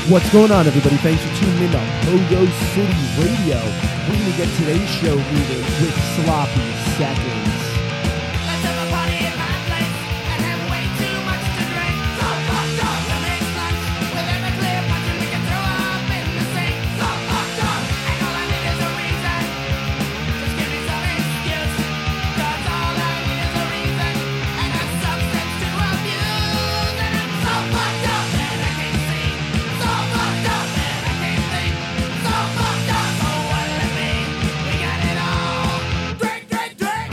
What's going on, everybody? Thanks for tuning in to Pogo City Radio. We're going to get today's show moving with Sloppy Seconds. Let's have a party at my place and have way too much to drink. So fucked up to make lunch with every clear punch and we can throw up in the sink. So fucked up, and all I need is a reason. Just give me some excuse, 'cause all I need is a reason and a substance to abuse. And I'm so fucked up that I can't see. So fucked up that I can't think. So fucked up, so what'll it be? We got it all. Drink, drink, drink.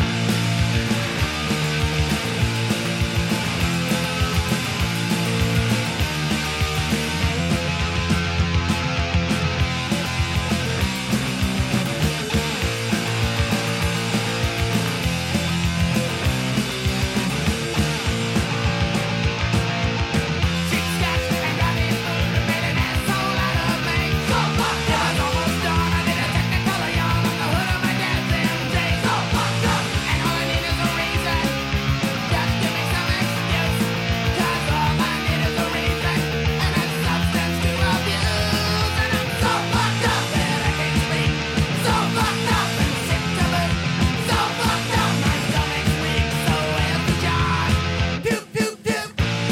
Cheap scotch and got me food and made an asshole out of me. So fucked up, it was almost dawn. I did a technicolor yawn on the hood of my dad's MJ. So fucked up, and all I need is a reason. Just give me some excuse, 'cause all I need is a reason and a substance to abuse. And I'm so fucked up that I can't sleep. So fucked up and sick to boot. So fucked up, my stomach's weak. So where's the jar? Doop, doop, doop.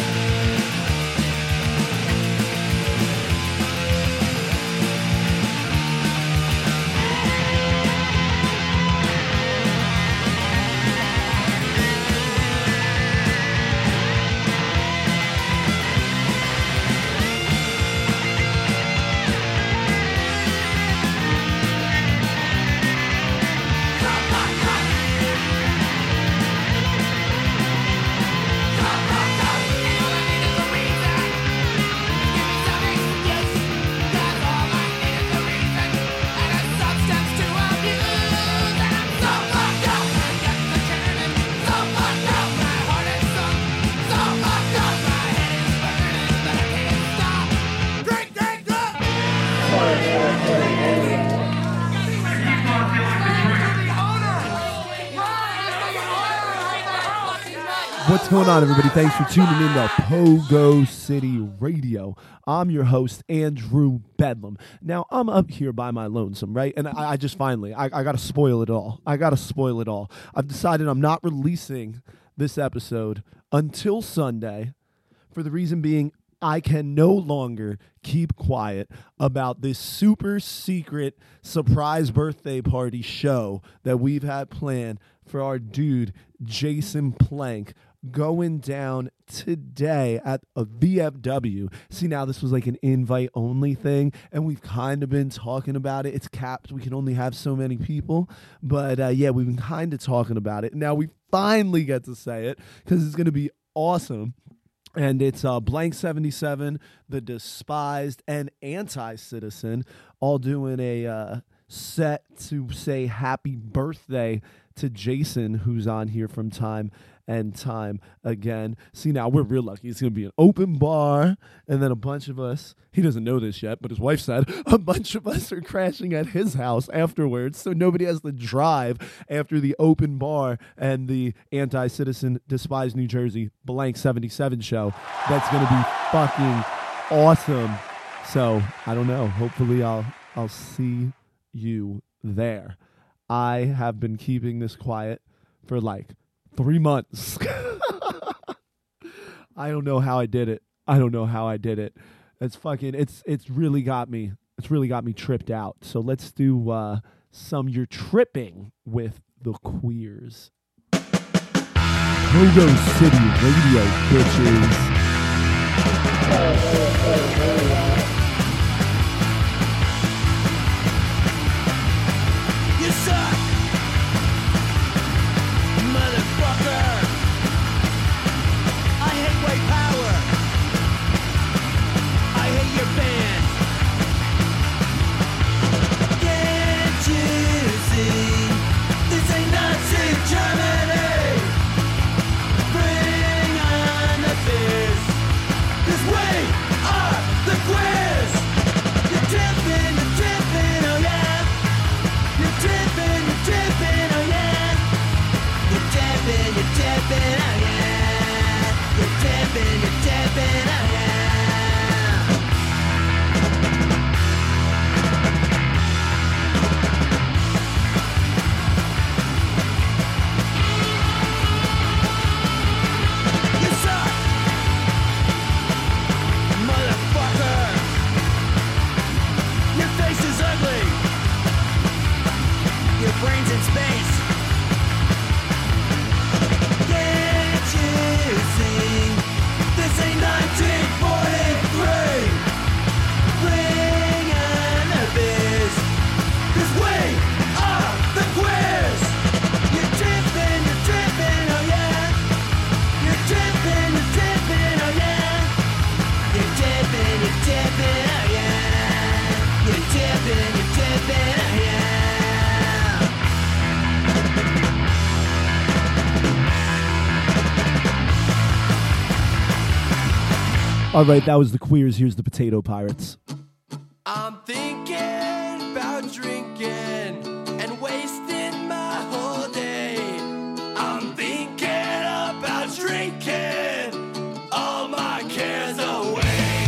What's going on, everybody? Thanks for tuning in to Pogo City Radio. I'm your host, Andrew Bedlam. Now, I'm up here by my lonesome, right? And I just finally, I got to spoil it all. I've decided I'm not releasing this episode until Sunday for the reason being I can no longer keep quiet about this super secret surprise birthday party show that we've had planned for our dude, Jason Plank, going down today at a VFW. See, now this was like an invite only thing, and we've kind of been talking about it. It's capped. We can only have so many people. But yeah, we've been kind of talking about it. Now we finally get to say it because it's going to be awesome. And it's Blank 77, The Despised, and Anti-Citizen all doing a set to say happy birthday to Jason, who's on here from time and time again. See, now we're real lucky. It's going to be an open bar, and then a bunch of us, he doesn't know this yet, but his wife said, a bunch of us are crashing at his house afterwards, so nobody has to drive after the open bar and the Anti-Citizen, Despised New Jersey, Blank 77 show. That's going to be fucking awesome. So, I don't know. Hopefully I'll see you there. I have been keeping this quiet for like 3 months. I don't know how I did it. It's really got me tripped out. So let's do some You're Tripping with the Queers. Pogo City Radio, bitches. You suck, motherfucker. I hate white power. I hate your band. Can't you see? This ain't Nazi Germany. Bring on the fizz. 'Cause we are the quiz. You're tripping, oh yeah. You're tripping, oh yeah. You're tripping, oh yeah. You're tripping, oh yeah. All right, that was the Queers. Here's the Potato Pirates. I'm thinking about drinking and wasting my whole day. I'm thinking about drinking all my cares away.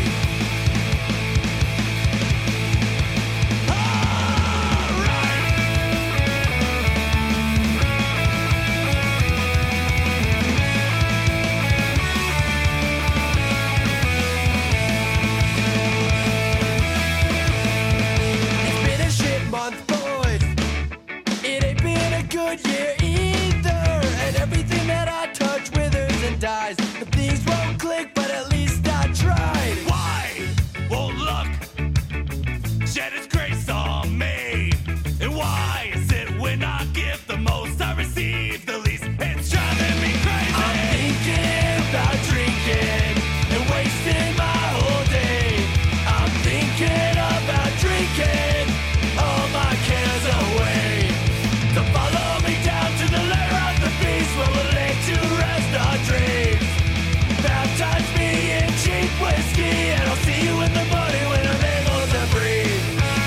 Good year either, and everything that I touch withers and dies. The things won't click, but at least I tried. Why won't luck shed its grace on me? And why is it when I give the most, I receive the least? It's driving me crazy. I'm thinking about drinking and wasting my whole day. I'm thinking about drinking all my cares away. So follow me down to the lair of the beast, where we'll lay to rest our dreams. Baptize me in cheap whiskey, and I'll see you in the morning when I'm able to breathe.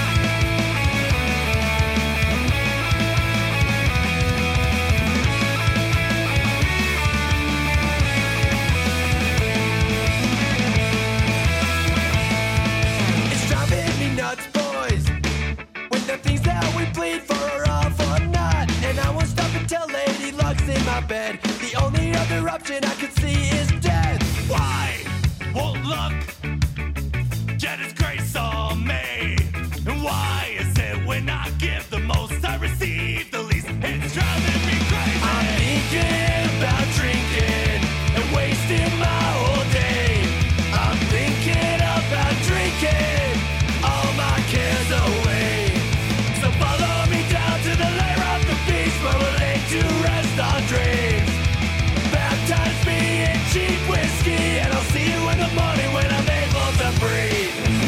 It's driving me nuts, boys, when the things that we plead for are all for naught. And I won't stop until Lady Luck's in my bed. The only other option I can see is death. Why won't luck shed its grace on me? And why is it when I give the most, I receive the least? It's driving me crazy. I'm thinking about drinking and wasting my whole day. I'm thinking about drinking all my cares away. So follow me down to the lair of the beast, where we'll lay to rest our dreams. Baptize me in cheap whiskey, and I'll see you in the morning when I'm able to breathe.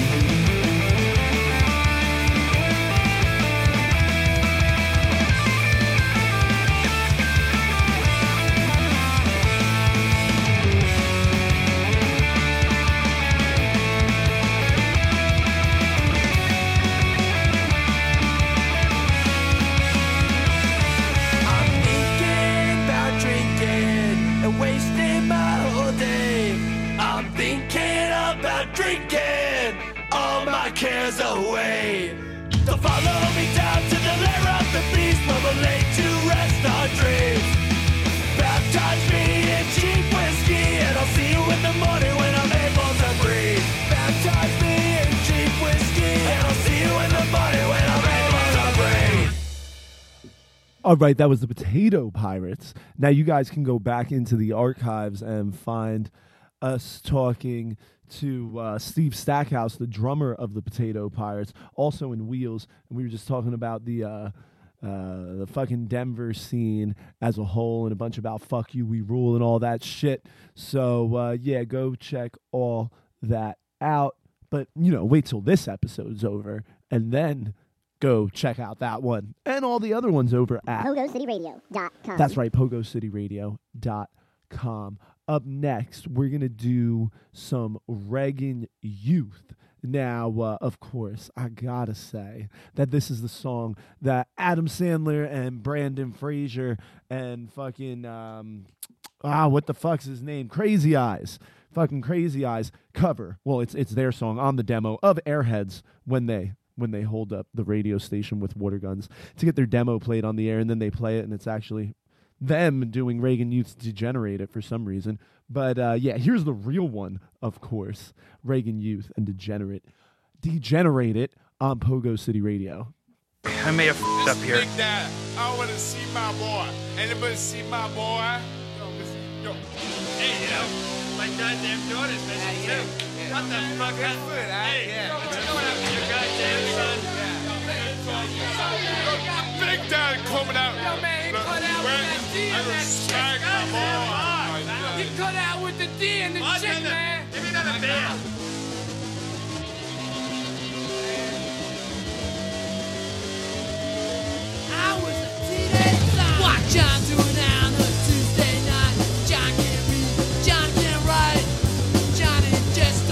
I'm thinking about drinking and wasting my whole day. I'm thinking about drinking all my cares away. So follow me down to the lair of the beast, where we'll lay to rest our dreams. Baptize me in cheap whiskey, and I'll see you in the morning when I'm able to breathe. Baptize me in cheap whiskey, and I'll see you in the morning when I'm able to breathe. All right, that was the Potato Pirates. Now you guys can go back into the archives and find us talking to Steve Stackhouse, the drummer of the Potato Pirates, also in Wheels, and we were just talking about the fucking Denver scene as a whole and a bunch about fuck you, we rule and all that shit. So yeah, go check all that out. But wait till this episode's over and then go check out that one and all the other ones over at PogoCityRadio.com. That's right, PogoCityRadio.com. Up next, we're going to do some Reagan Youth. Now, of course, I got to say that this is the song that Adam Sandler and Brandon Fraser and fucking, what the fuck's his name? Crazy Eyes. Fucking Crazy Eyes cover. Well, it's their song on the demo of Airheads when they hold up the radio station with water guns to get their demo played on the air, and then they play it, and it's actually them doing Reagan Youth's Degenerate It for some reason. But yeah, here's the real one, of course, Reagan Youth and Degenerate It on Pogo City Radio. I may have f***ed up here. Big Dad, I want to see my boy. Anybody see my boy? Yo. Hey, my goddamn daughter's missing too. What the fuck? Hey, what's going on with your goddamn son? Big Dad coming out. Yo, man, he cut out with that D and that chick. He cut out with the D and the chick, man. Give me another beer. I was a teenage what John doing on a Tuesday night? John can't read, John can't write, Johnny just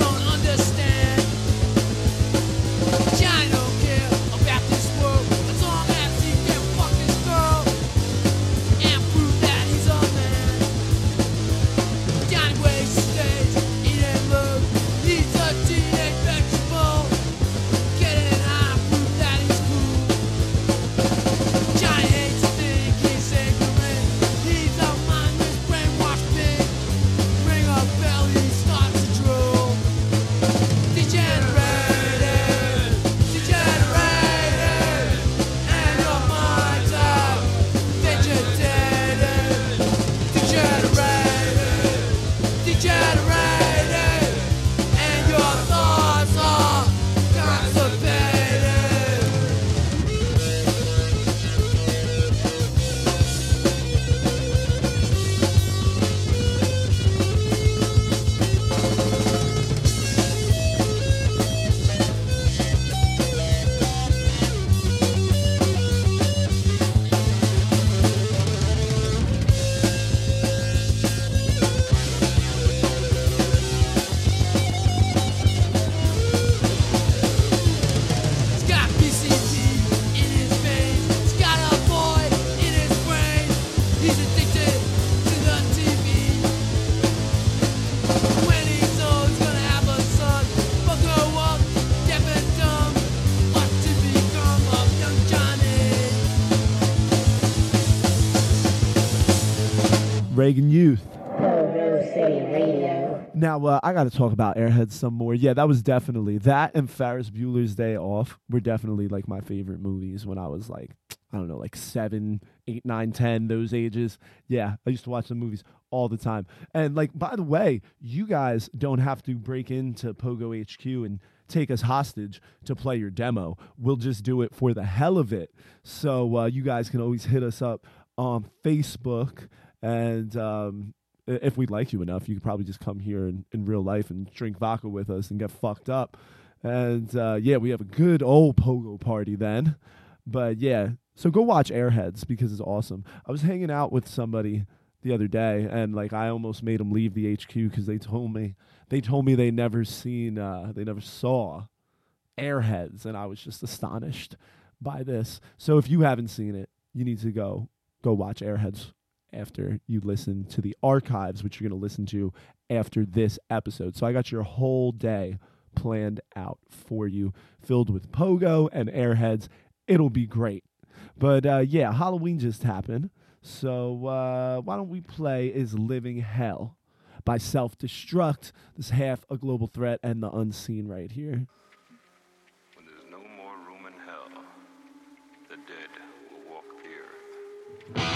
Reagan Youth. Pogo City Radio. Now, I got to talk about Airheads some more. Yeah, that was definitely, that and Ferris Bueller's Day Off were definitely like my favorite movies when I was like, I don't know, like 7, 8, 9, 10, those ages. Yeah, I used to watch the movies all the time. And like, by the way, you guys don't have to break into Pogo HQ and take us hostage to play your demo. We'll just do it for the hell of it. So you guys can always hit us up on Facebook, and if we'd like you enough, you could probably just come here in real life and drink vodka with us and get fucked up. And yeah, we have a good old pogo party then. But yeah, so go watch Airheads because it's awesome. I was hanging out with somebody the other day, and like I almost made them leave the HQ because they told me they never saw Airheads, and I was just astonished by this. So if you haven't seen it, you need to go watch Airheads after you listen to the archives, which you're going to listen to after this episode. So I got your whole day planned out for you, filled with Pogo and Airheads. It'll be great. But yeah, Halloween just happened. So why don't we play Is Living Hell by Self-Destruct. This half a global threat and the unseen right here. When there's no more room in hell, the dead will walk here.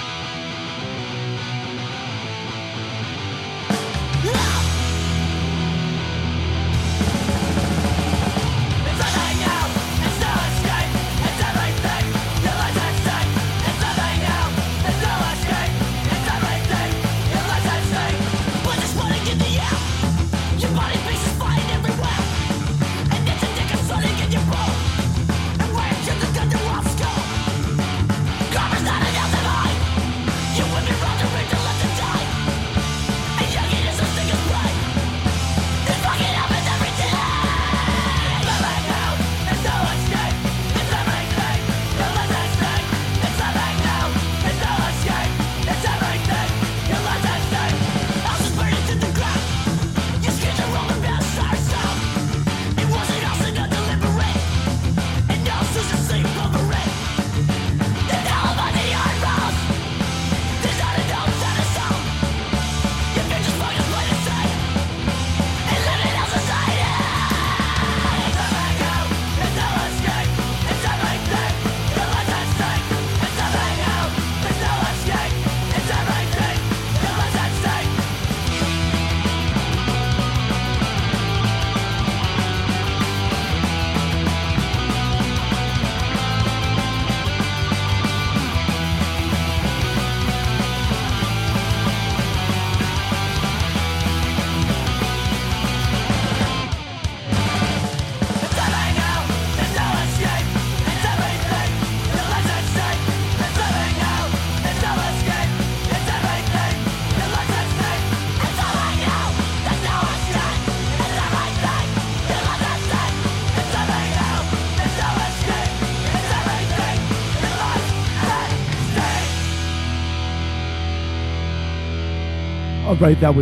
All right, that was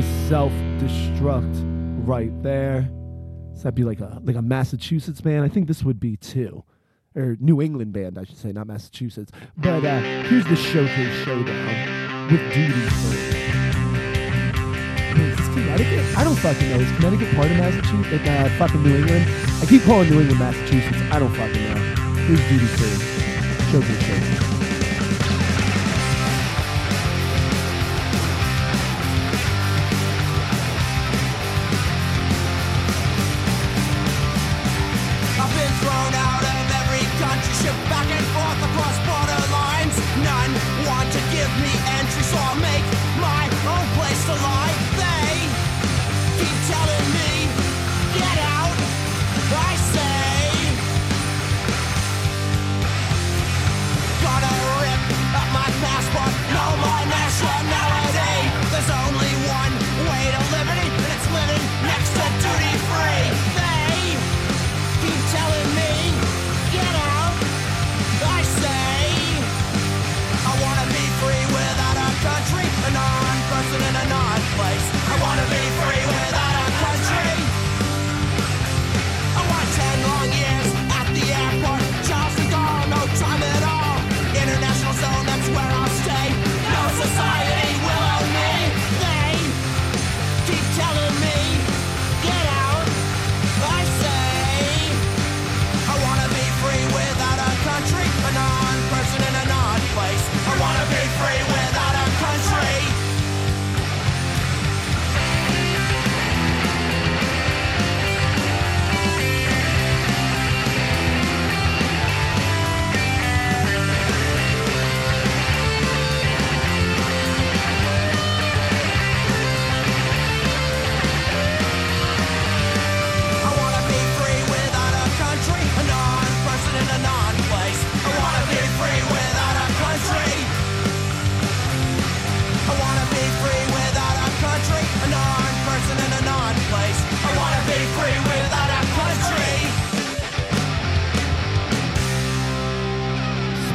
Self-Destruct right there. So that'd be like a Massachusetts band. I think this would be too. Or New England band, I should say, not Massachusetts. But here's the Showcase Showdown with Duty Free. Is this Connecticut? I don't fucking know. Is Connecticut part of Massachusetts? Fucking New England? I keep calling New England Massachusetts. I don't fucking know. Here's Duty Free. Showcase Showdown. Back and forth across border lines. None want to give me entry, so I'll make my own place to lie. They keep telling me, get out. I say, gotta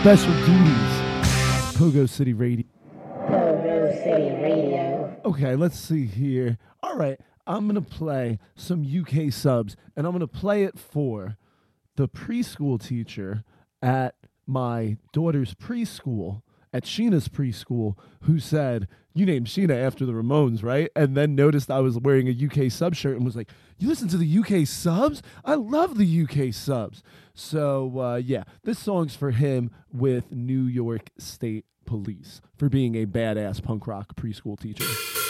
Special Duties. Pogo City Radio. Pogo City Radio. Okay, let's see here. All right, I'm going to play some UK subs, and I'm going to play it for the preschool teacher at my daughter's preschool, at Sheena's preschool, who said, you named Sheena after the Ramones, right? And then noticed I was wearing a UK sub shirt and was like, you listen to the UK subs? I love the UK subs. So, yeah, this song's for him with New York State Police for being a badass punk rock preschool teacher.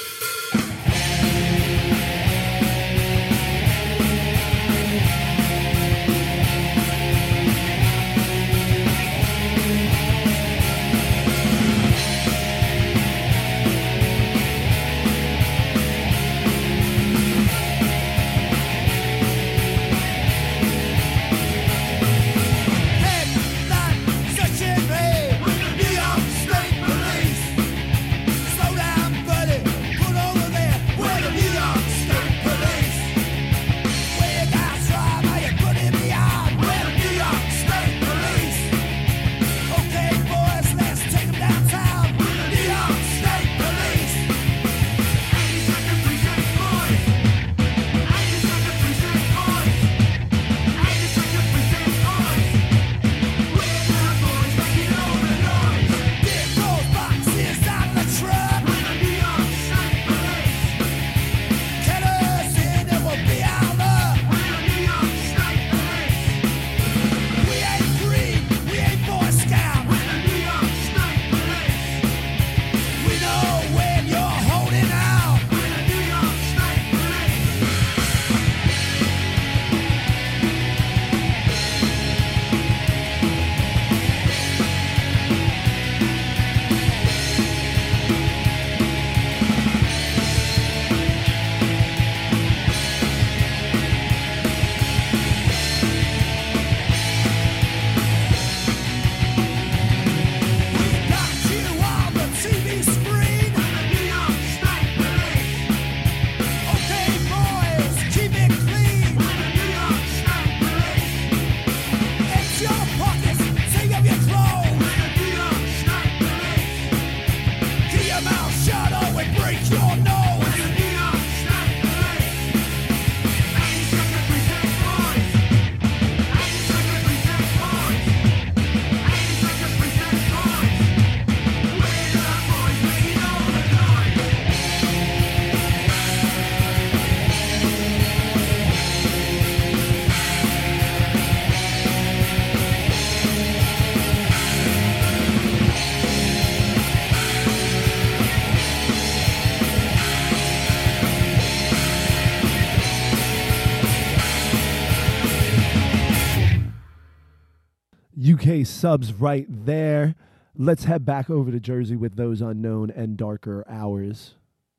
UK subs right there. Let's head back over to Jersey with Those Unknown and Darker Hours.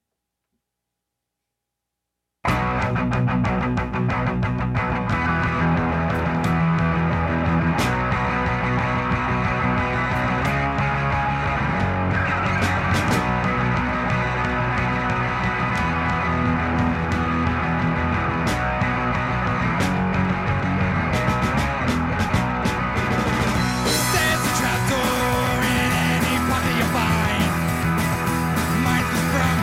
There's a trapdoor in any pocket you find. Mine's the sprung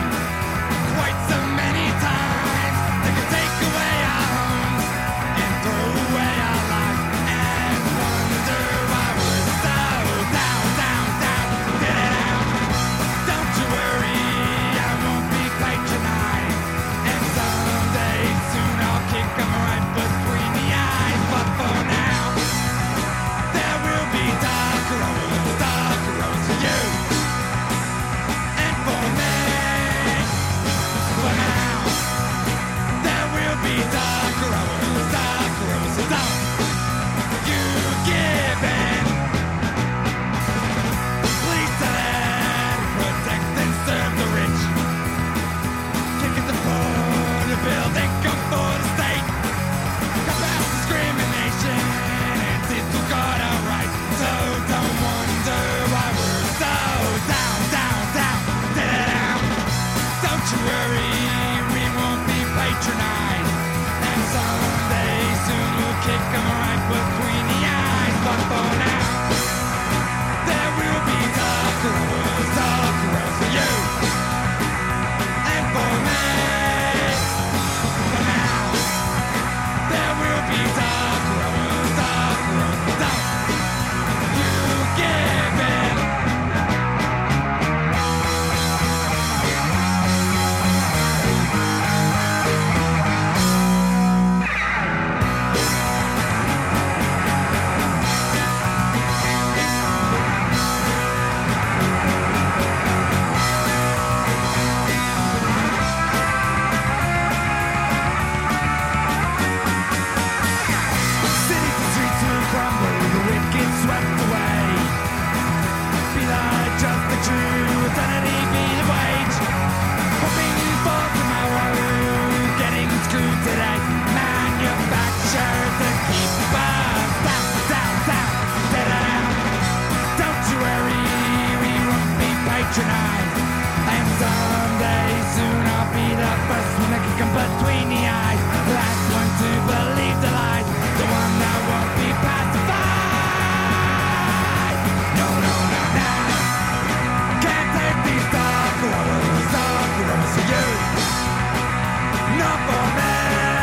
for me.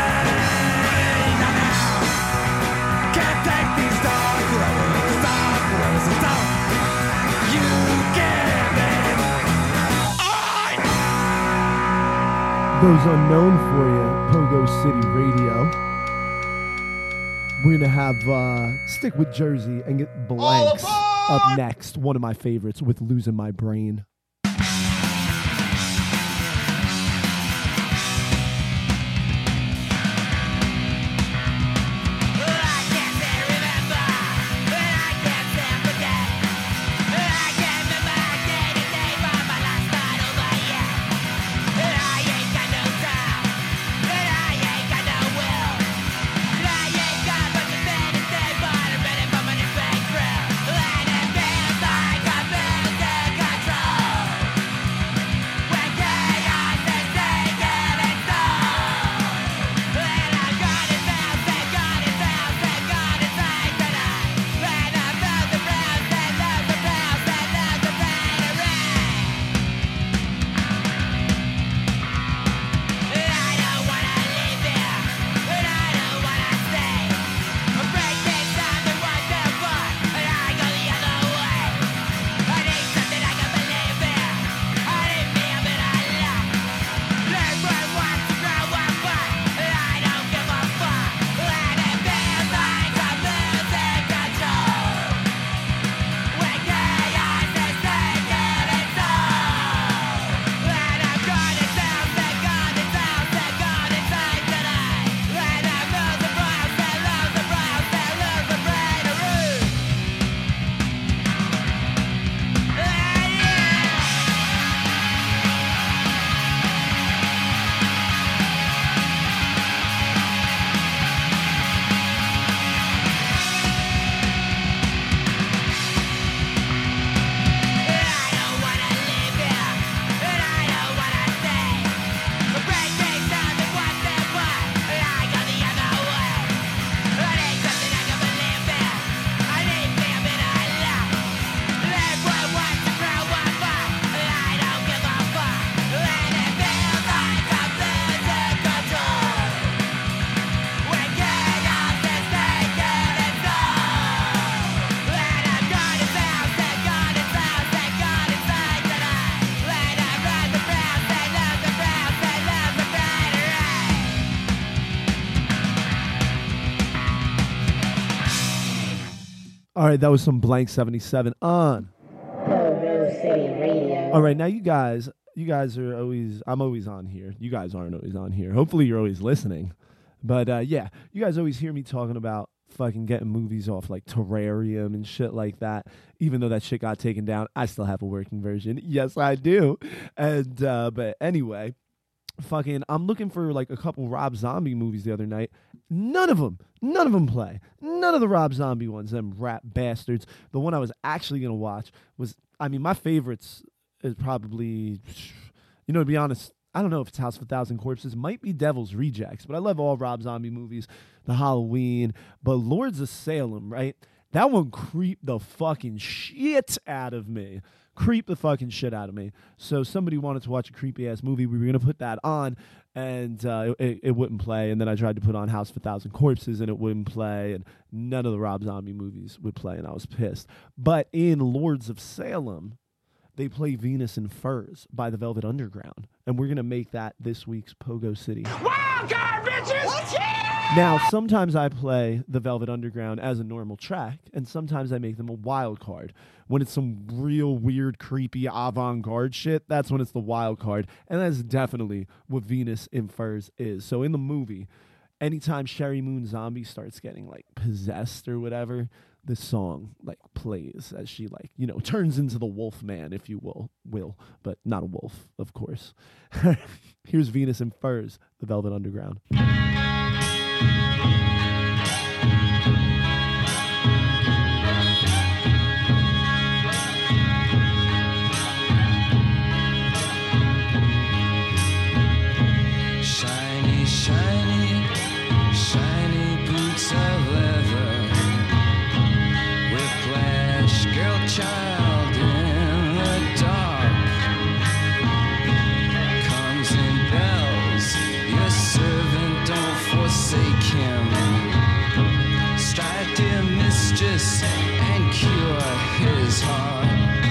Can't take these dark ways of thought. You give it. Those unknown for you, Pogo City Radio. We're gonna have stick with Jersey and get Blanks up next. One of my favorites with Losing My Brain. All right, that was some Blank 77 on Pogo City Radio. All right, now you guys are always, I'm always on here. You guys aren't always on here. Hopefully you're always listening. But yeah, you guys always hear me talking about fucking getting movies off like Terrarium and shit like that. Even though that shit got taken down, I still have a working version. Yes, I do. And but anyway, fucking, I'm looking for like a couple Rob Zombie movies the other night. None of them play. None of the Rob Zombie ones, them rat bastards. The one I was actually going to watch was, I mean, my favorites is probably, you know, to be honest, I don't know if it's House of a Thousand Corpses. Might be Devil's Rejects, but I love all Rob Zombie movies, the Halloween. But Lords of Salem, right? That one creeped the fucking shit out of me. So somebody wanted to watch a creepy-ass movie. We were going to put that on, and it wouldn't play. And then I tried to put on House of a Thousand Corpses, and it wouldn't play. And none of the Rob Zombie movies would play, and I was pissed. But in Lords of Salem, they play Venus in Furs by the Velvet Underground. And we're going to make that this week's Pogo City. Wild card, bitches! Now, sometimes I play the Velvet Underground as a normal track, and sometimes I make them a wild card. When it's some real weird, creepy, avant-garde shit, that's when it's the wild card. And that's definitely what Venus in Furs is. So in the movie, anytime Sherry Moon Zombie starts getting, like, possessed or whatever, this song, like, plays as she, like, you know, turns into the wolf man, if you will, but not a wolf, of course. Here's Venus in Furs, the Velvet Underground. Shiny, shiny, shiny boots of leather. Whiplash, girl child in the dark. Comes in bells, your servant. forsake him. Strike dear mistress and cure his heart.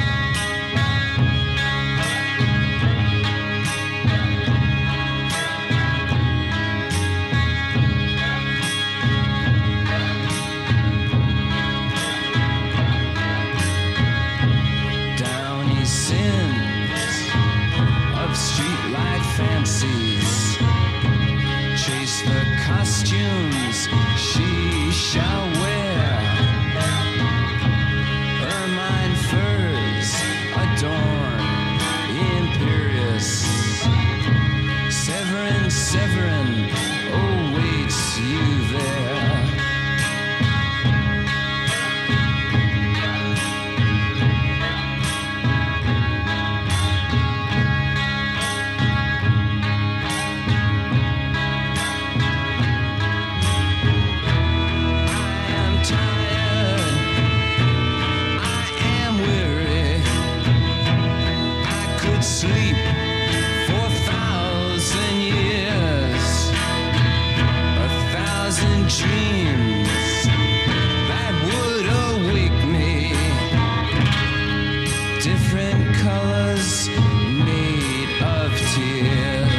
Down his sins of street life fancies, chase the costumes she shall wear. Ermine furs adorn imperious. Severin, Severin awaits you there. I am tired, I am weary. I could sleep for 1,000 years, 1,000 dreams that would awake me. Different colors made of tears.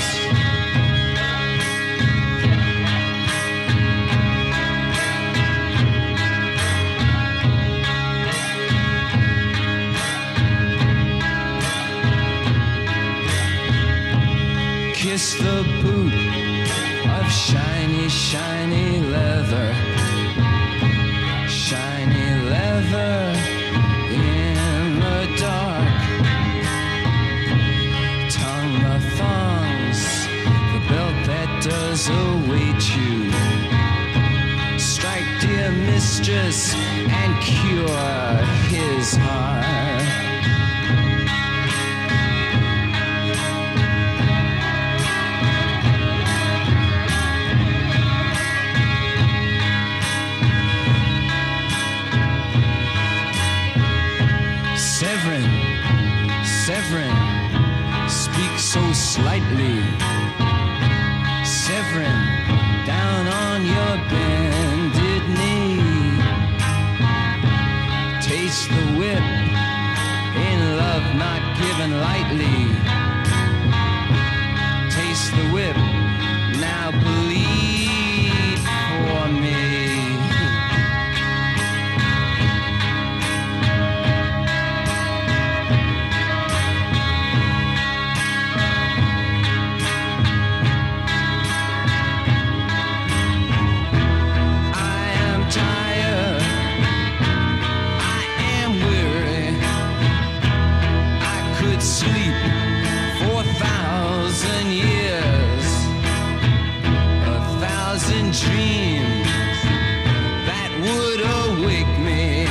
Kiss the boot of shiny, shiny leather. Shiny leather in the dark. Tongue the thongs, the belt that does await you. Strike dear mistress and cure his heart. Severin, Severin, speak so slightly. Severin, down on your bended knee. Taste the whip, in love not given lightly. Taste the whip, now bleed for me. I am tired, I am weary. I could sleep for 1,000 years, 1,000 dreams that would awake me.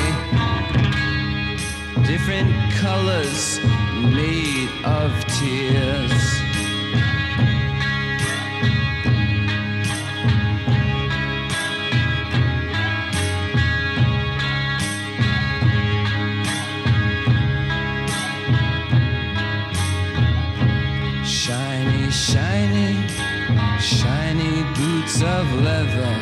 Different colors made of tears. Shiny, shiny, shiny boots of leather.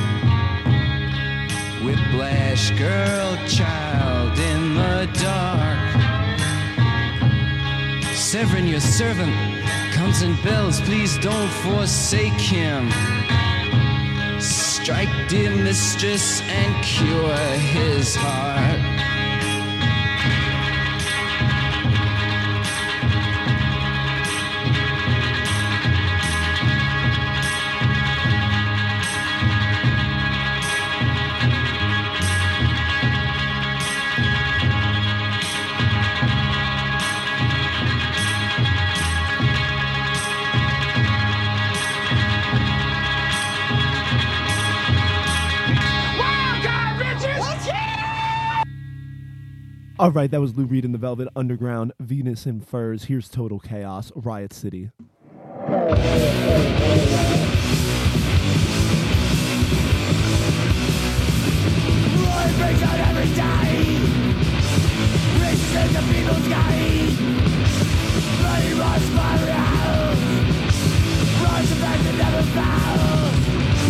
Whiplash girl, child in the dark. Severin, your servant, comes and bells. Please don't forsake him. Strike dear mistress and cure his heart. All right, that was Lou Reed and the Velvet Underground, Venus in Furs. Here's Total Chaos, Riot City. breaks out every day. Races in the people's gate. Bloody rush fire out. Rise of back that never fell.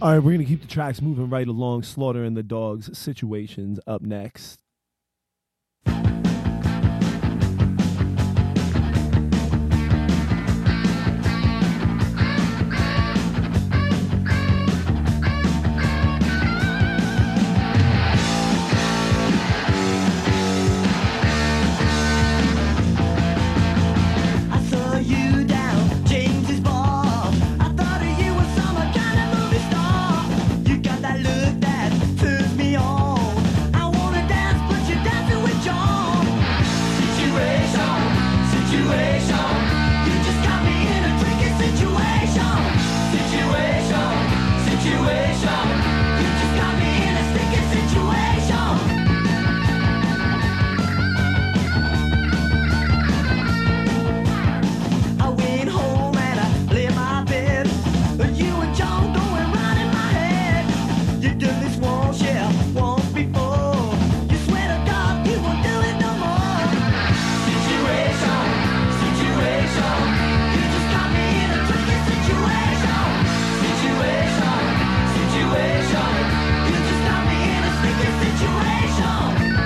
All right, we're going to keep the tracks moving right along. Slaughter and the Dogs, Situations up next. I saw you down James's bar. I thought of you as some kind of movie star. You got that look that turns me on. I wanna dance, but you're dancing with John. Situation, situation. You just got me in a tricky situation. Situation, situation. You just got me in a sticky situation. I went home and I lay in my bed. You and John going round in my head. You done this once, yeah, once before. You swear to God you won't do it no more. Situation, situation. You just got me in a tricky situation. Situation, situation. You just got me in a sticky situation.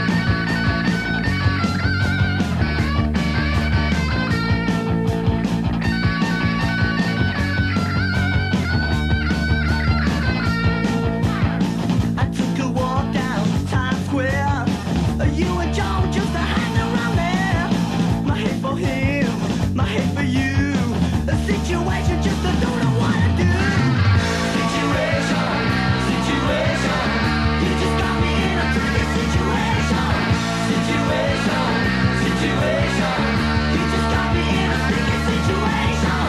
I took a walk down Times Square. You and John just hanging around there. My hate for him, my hate for you. A situation just I don't know what to do. Situation, situation. You just got me in a tricky situation. Situation, situation. You just got me in a sticky situation.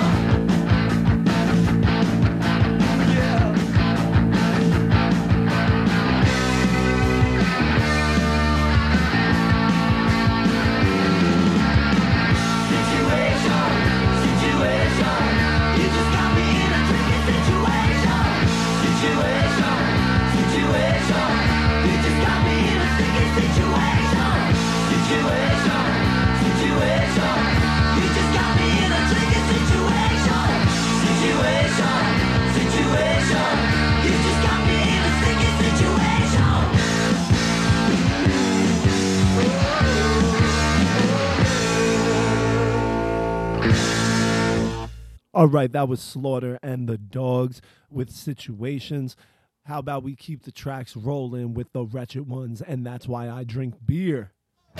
Yeah. Situation, situation. You just got me in a tricky situation. Situation, situation. You just got me in a sticky situation. Situation, situation. You just got me in a tricky situation. Situation, situation. You just got me in a sticky situation. All right, that was Slaughter and the Dogs with Situations. How about we keep the tracks rolling with the Wretched Ones, and That's Why I Drink Beer.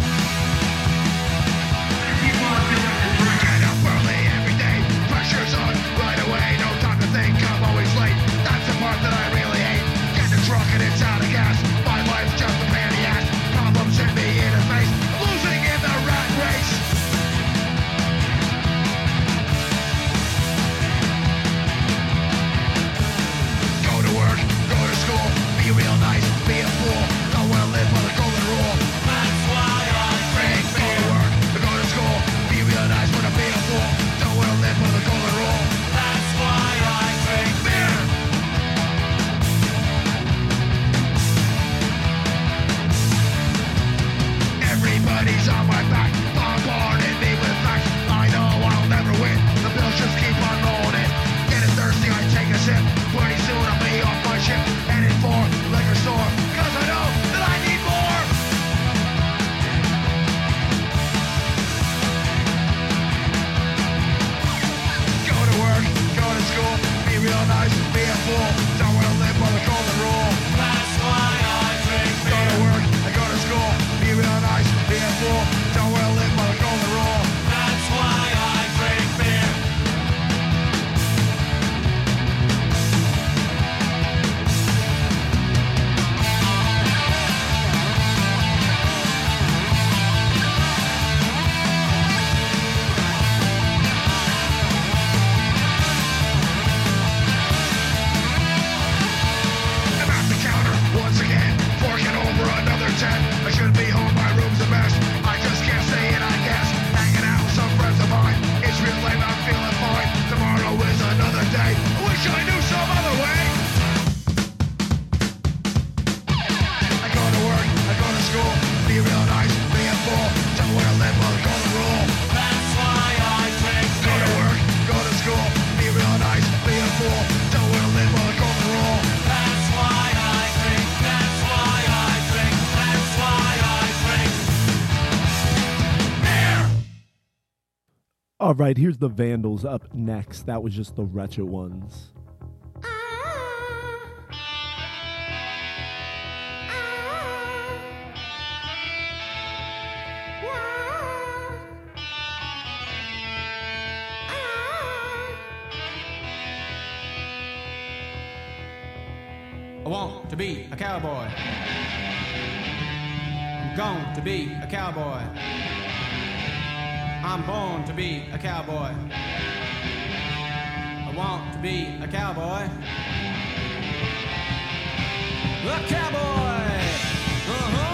Pressure's on right away, no time to think, I'm always late. That's the part that I really hate. Getting drunk and it's out of gas. My life's just a pain in the ass. Problems hit me in the face. Losing in the rat race. Go to work, go to school, be real nice, be a fool. Don't wanna live by the golden rule. That's All right, here's the Vandals up next. That was just the Wretched Ones. I want to be a cowboy. I'm going to be a cowboy. I'm born to be a cowboy. I want to be a cowboy. A cowboy! Uh-huh.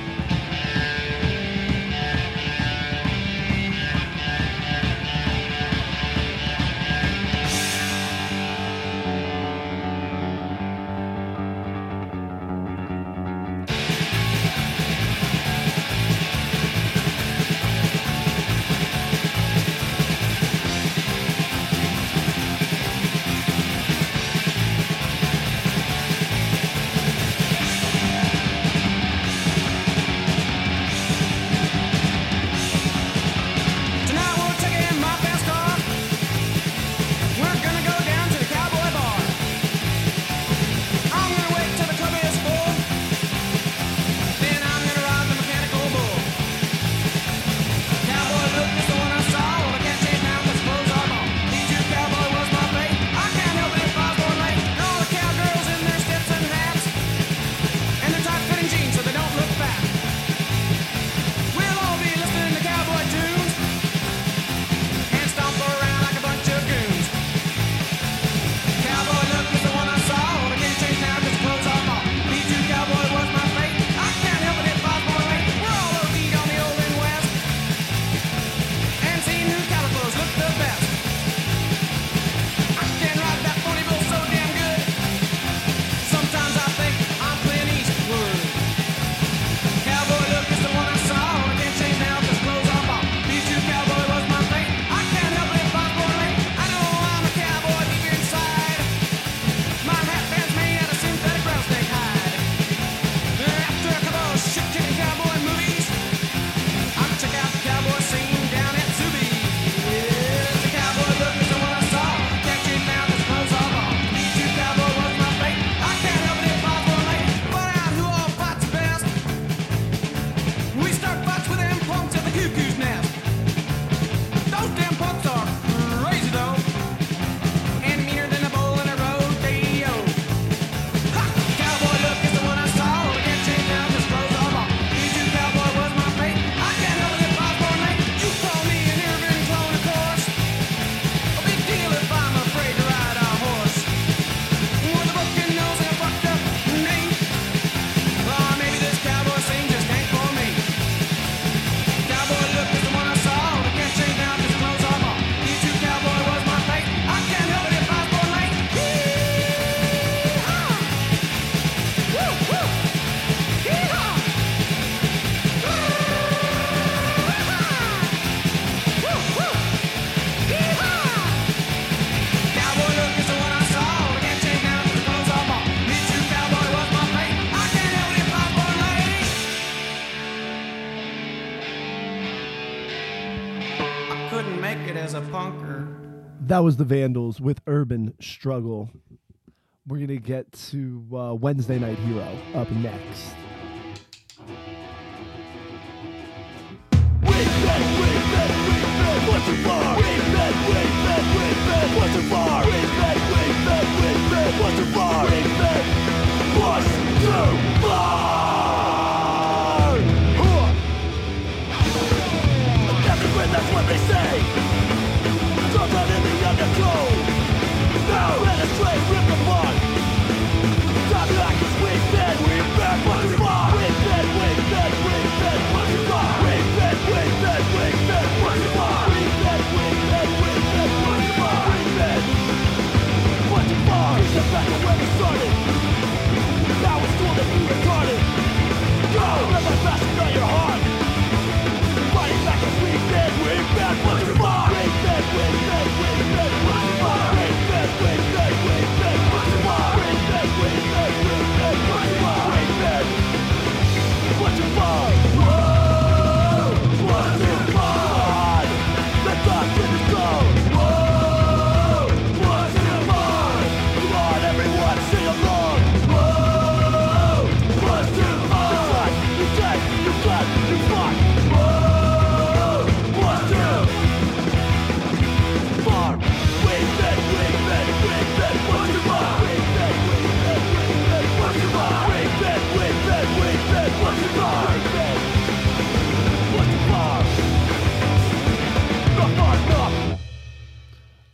That was the Vandals with Urban Struggle. We're going to get to Wednesday Night Hero up next. What's too far? What's too far? What's too far? What's too far? Everywhere, that's what they say. Talk out in the undertow. Now let us straight rip apart. Stop like it's weak, then we've been. What's too far? We've been. What's too far? We've been. What's too far? What's too far? It's just back to where we started. Now it's cool that you retarded. Go! Let my passion on your heart. Fighting back as we've been. What's too far? We've been. What's too far? We've been. What's too far? We've been.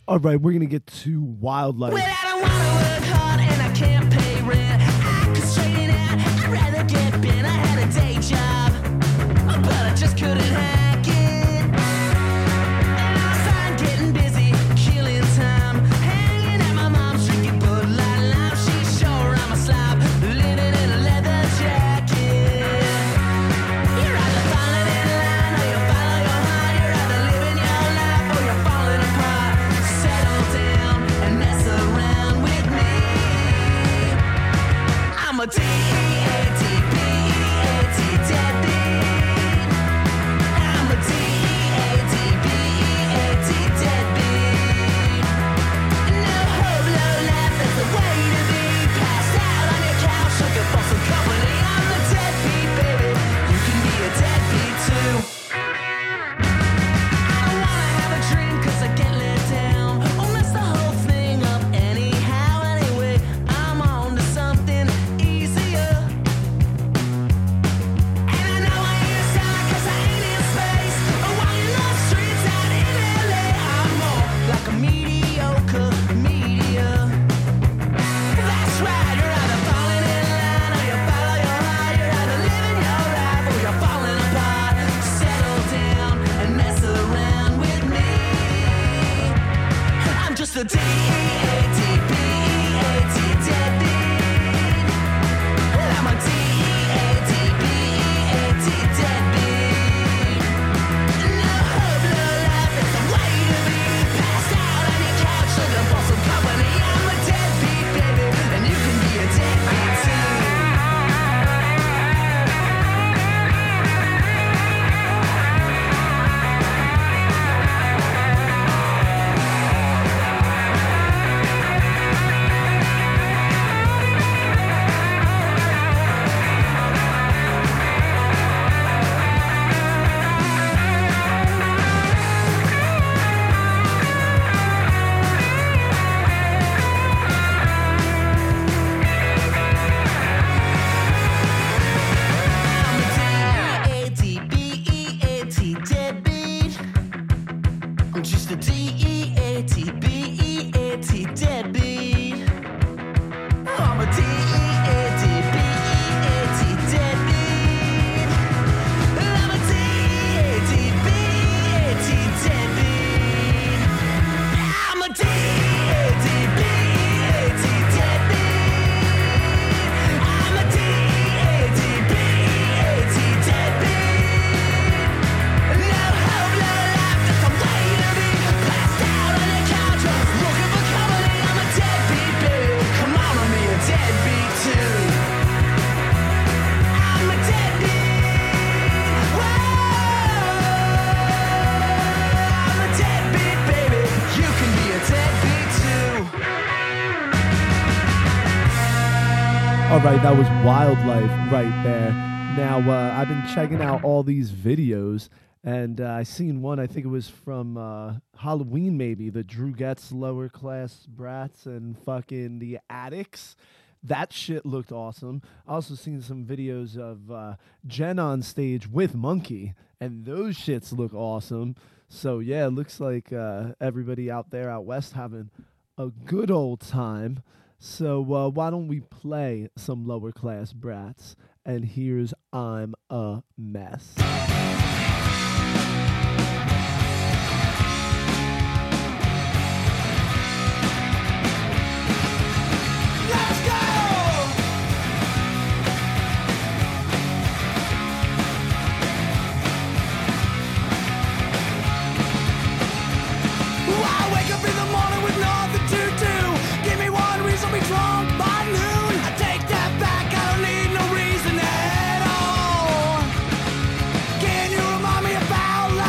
All right, we're going to get to wildlife. Well, I don't wanna work hard and I can't pay rent. I could straighten out, I'd rather get bent. I had a day job, but I just couldn't hack it. And I was fine getting busy, killing time, hanging at my mom's drinking Bud Light Lime. She's sure I'm a slob, living in a leather jacket. You're either falling in line or you follow your heart. You're either living your life or you're falling apart. Settle down and mess around with me. I'm a D-E-A-T-B-E-A-T deadbeat. I'm a D-E-A-T-B-E-A-T deadbeat. No hope, no life, that's the way to be. Passed out on your couch looking for some company. I'm a deadbeat, baby. You can be a deadbeat too. I don't wanna have a dream 'cause I get let down. Or mess the whole thing up anyhow. Anyway, I'm on to something easier. And I know I ain't a star 'cause I ain't in space. Or walking the streets out in LA. I'm more like a mediocre media. That's right, you're either falling in line or you follow your heart. You're either living your life or you're falling apart. Settle down and mess around with me. I'm just a D-E-A-T-B-E-A-T deadbeat. I'm a D-E-A-T-B-E-A-T deadbeat. No hope, no life, it's the way to be. Passed out on your couch looking for some company. I'm a deadbeat, baby, and you can be a deadbeat too. I'm a D-E-A-T-B-E-A-T deadbeat. I'm just a D-E-A-T-B-E-A-T deadbeat. I'm a D-E-A-T-B-E-A-T deadbeat. I'm a D-E-A-T-B-E-A-T deadbeat. I'm a D-E-A-T-B-E-A-T deadbeat. I'm a D-E-A-T-B-E-A-T deadbeat. No hope, no life, that's the way to be. Passed out on your couch, looking for company. I'm a deadbeat, baby. Come on, I'm a deadbeat too. I'm a deadbeat. Whoa. I'm a deadbeat, baby. You can be a deadbeat too. All right, that was wildlife right there. Now, I've been checking out all these videos, and I seen one, I think it was from Halloween maybe, the Drew Getz Lower Class Brats and fucking the Addicts. That shit looked awesome. I also seen some videos of Jen on stage with Monkey, and those shits look awesome. So, yeah, it looks like everybody out there out west having a good old time. So why don't we play some Lower Class Brats? And here's I'm a Mess. Let's go! I wake up in the morning with nothing to do. Give me one reason to be drunk by noon. I take that back, I don't need no reason at all. Can you remind me about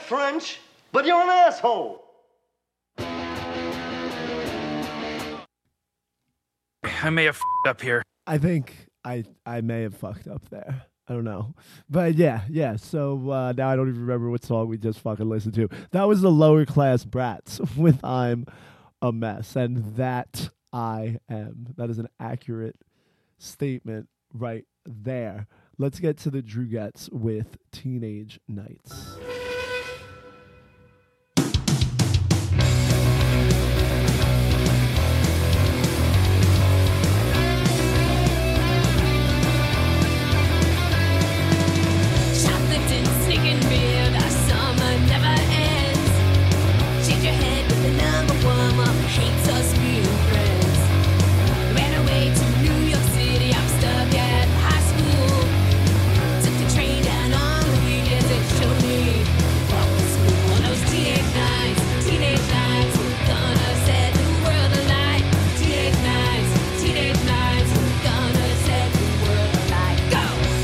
French, but you're an asshole. I may have up here. I think I may have fucked up there. I don't know. But yeah. So now I don't even remember what song we just fucking listened to. That was the Lower Class Brats with I'm a Mess. And that I am. That is an accurate statement right there. Let's get to the Drugettes with Teenage Nights. Shoplifting, sneaking beer, the summer never ends. Shake your head with the number one mom hates us being friends. Ran away to New York City, I'm stuck at high school. Took the train down on the weekends and showed me what was cool. On those teenage nights, we're gonna set the world alight. Teenage nights, we're gonna set the world alight. Go!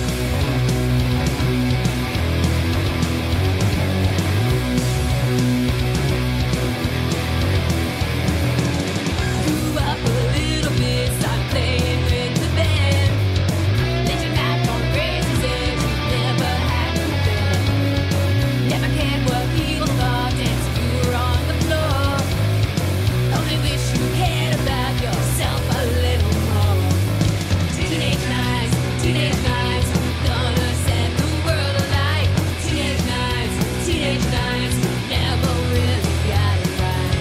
Grew up a little bit, started playing with the band. Legend act on Gracie's edge, we never had no band. Never cared what people thought, dancing you were on the floor. Only wish you cared about yourself a little more. Teenage nights, we're gonna set the world alight. Teenage nights, we never really got it right.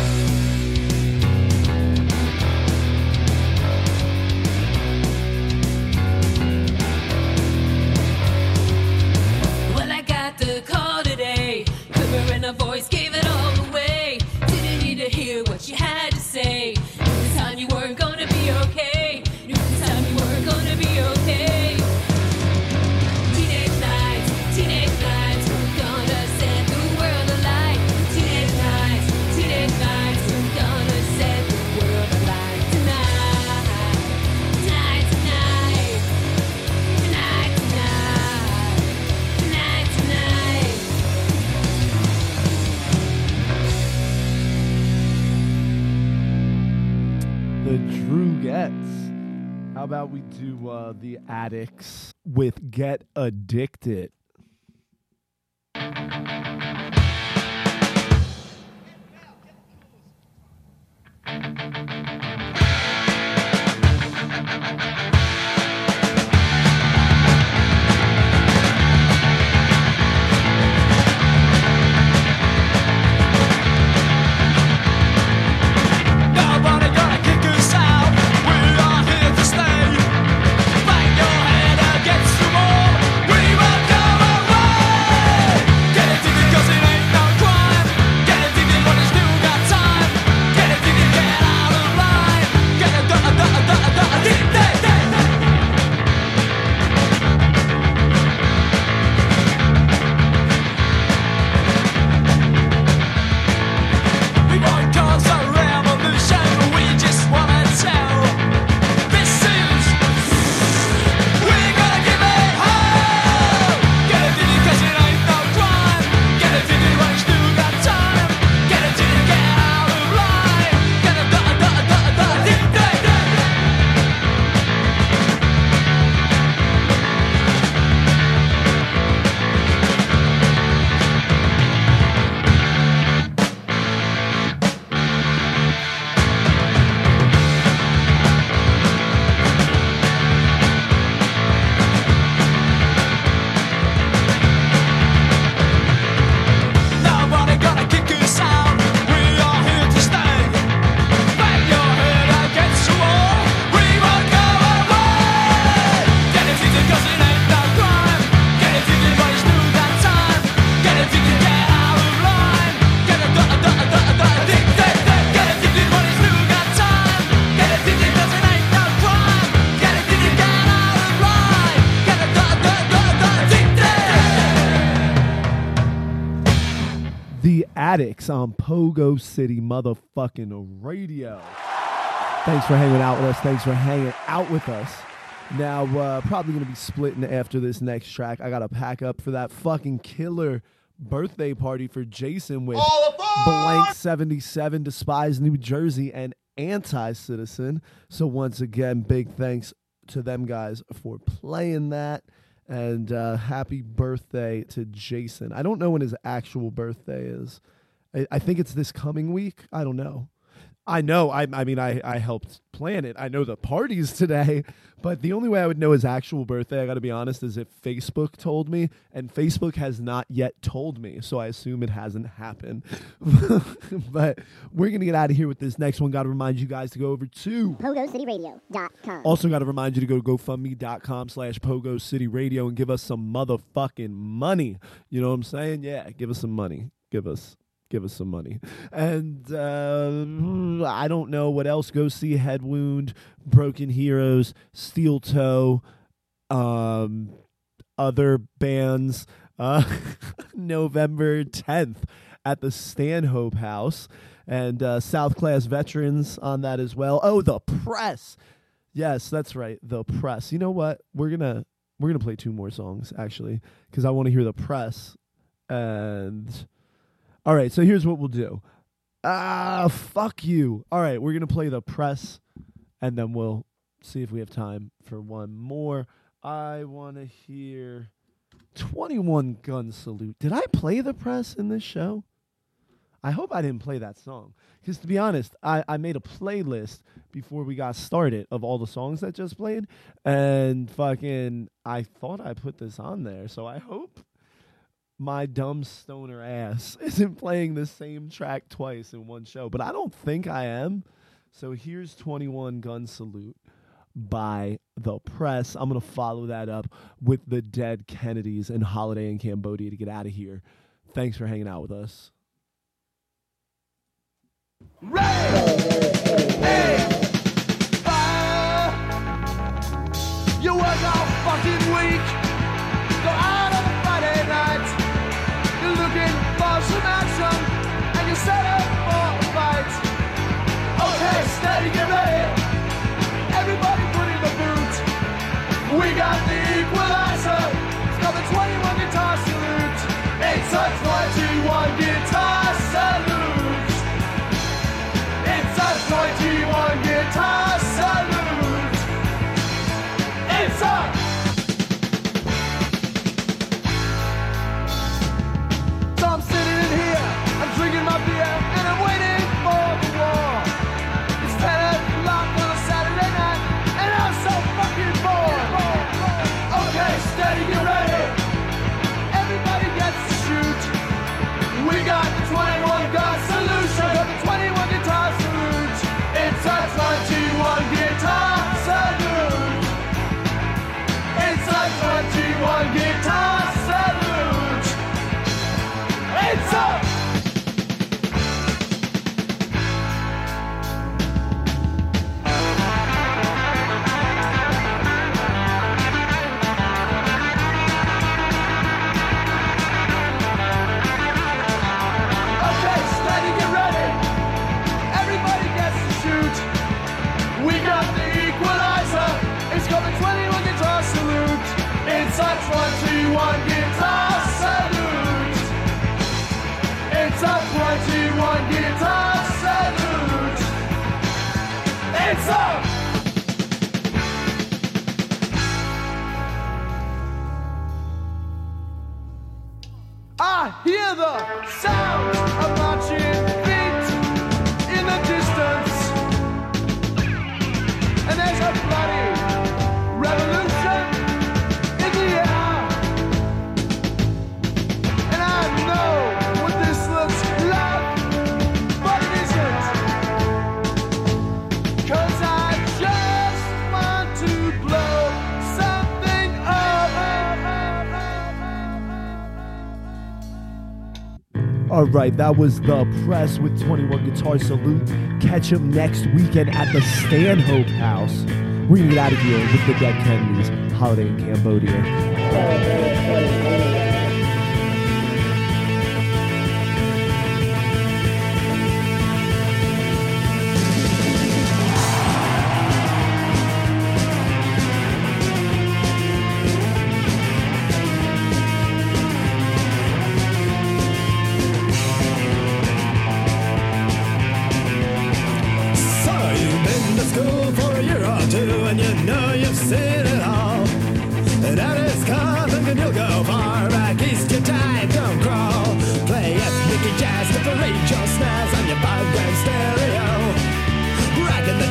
Well, I got the call today. Quiver in her voice gave it all away. Didn't need to hear what you had to say. Knew this time you weren't gonna be okay. Knew this time you weren't gonna be okay. Teenage nights, we're gonna set the world alight. Teenage nights, we're gonna set the world alight. Tonight, tonight, tonight, tonight, tonight, tonight, tonight. The Drugettes. How about we do the Addicts with Get Addicted? Nobody gonna kick us out. We are here to stay. Bang your head against the wall. We will go away. Get addicted 'cause it ain't no crime. Get addicted when you still got time. Get addicted, get out of line. Get addicted. We won't cause a revolution, we just wanna tell. This is, we're gonna give it hell. Get addicted 'cause it ain't no crime. Get addicted when you still got time. Get addicted, get out of line. Get addicted. Nobody gonna kick us out. We are here to stay. Bang your head against the wall. We won't go away. Get addicted 'cause it ain't no crime. Get addicted when you still got time. Get addicted, get out of line. Get addicted. Get addicted when you still got time. Get addicted 'cause it ain't no crime. Get addicted, get out of line. Get addicted. The Addicts on Pogo City motherfucking radio. Thanks for hanging out with us. Now, probably going to be splitting after this next track. I got to pack up for that fucking killer birthday party for Jason with Blank 77, Despise New Jersey, and Anti-Citizen. So once again, big thanks to them guys for playing that. And happy birthday to Jason. I don't know when his actual birthday is. I think it's this coming week. I don't know. I know. I mean, I helped plan it. I know the party's today, but the only way I would know his actual birthday, I got to be honest, is if Facebook told me, and Facebook has not yet told me, so I assume it hasn't happened. But we're going to get out of here with this next one. Got to remind you guys to go over to PogoCityRadio.com. Also got to remind you to go to GoFundMe.com/PogoCityRadio and give us some motherfucking money. You know what I'm saying? Yeah, give us some money. Give us some money. And I don't know what else. Go see Head Wound, Broken Heroes, Steel Toe, other bands. November 10th at the Stanhope House. And South Class Veterans on that as well. Oh, The Press. Yes, that's right. The Press. You know what? We're gonna play 2 more songs, actually, because I want to hear The Press. And all right, so here's what we'll do. Fuck you. All right, we're going to play The Press, and then we'll see if we have time for one more. I want to hear 21 Gun Salute. Did I play The Press in this show? I hope I didn't play that song. Because to be honest, I made a playlist before we got started of all the songs that just played, and fucking I thought I put this on there, so I hope my dumb stoner ass isn't playing the same track twice in one show, but I don't think I am. So here's 21 Gun Salute by The Press. I'm going to follow that up with The Dead Kennedys and Holiday in Cambodia to get out of here. Thanks for hanging out with us. You work all fucking week, go out on a Friday night. You're looking for some action, and you set up for a fight. Okay, steady, get ready. Everybody put in the boot. We got the equalizer. It's got the 21 guitar salute. It's a 21 guitar salute. It's a 21 guitar salute. It's a So I'm sitting in here, I'm drinking my beer, and I'm waiting for the war. It's 10 o'clock on a Saturday night, and I'm so fucking bored. Okay, steady, get ready. Everybody gets to shoot. We got the 21 gun solution, got the 21 guitar salute. It's a 21 guitar salute. It's a 21 guitar salute. It's a Okay, steady, get ready. Everybody gets to shoot. We got the equalizer. It's got the 21 guitar salute. It's a 21 guitar salute. It's a 21 guitar salute. It's a I hear the sound of marching feet in the distance, and there's a bloody revolution in the air, and I know what this looks like, but it isn't, 'cause I just want to blow something up. All right, that was The Press with 21 Guitar Salute. Catch them next weekend at the Stanhope House. We're going to get out of here with The Dead Kennedys, Holiday in Cambodia.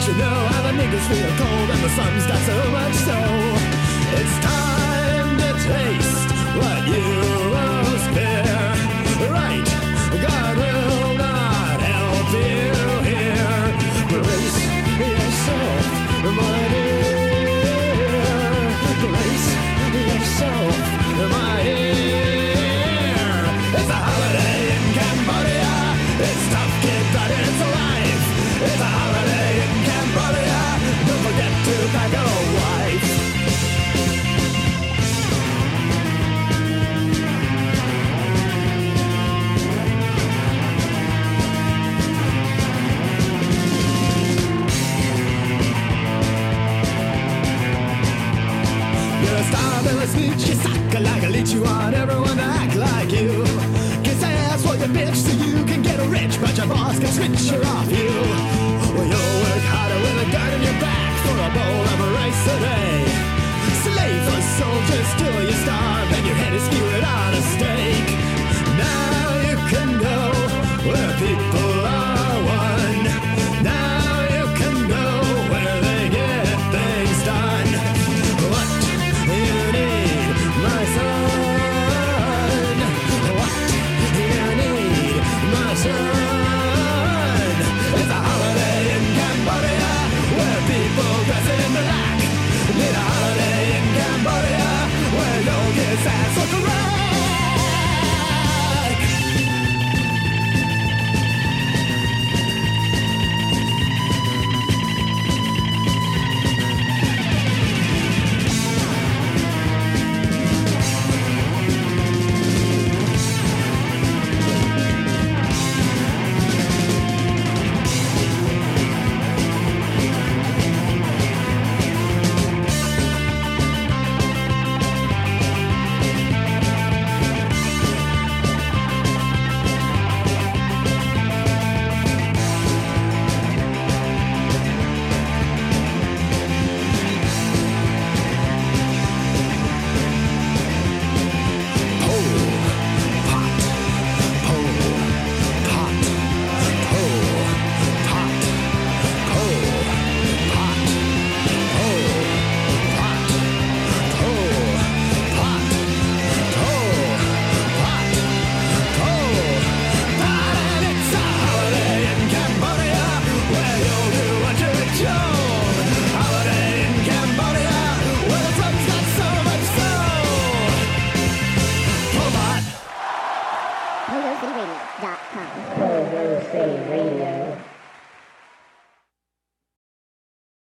you know how the niggas feel cold and the sun's got so much so. It's time to taste what you spare. Right, God will not help you here. Brace yourself, my dear. Brace yourself, my dear. It's a holiday in Cambodia. It's tough, kid, but it's life. It's a holiday in Cambodia. Don't forget to pack a wife. You're a star, Bill, a snitch, you suck like a leech. You want everyone to act like you. Kiss ass while you bitch so you can get rich, but your boss can switch her off you.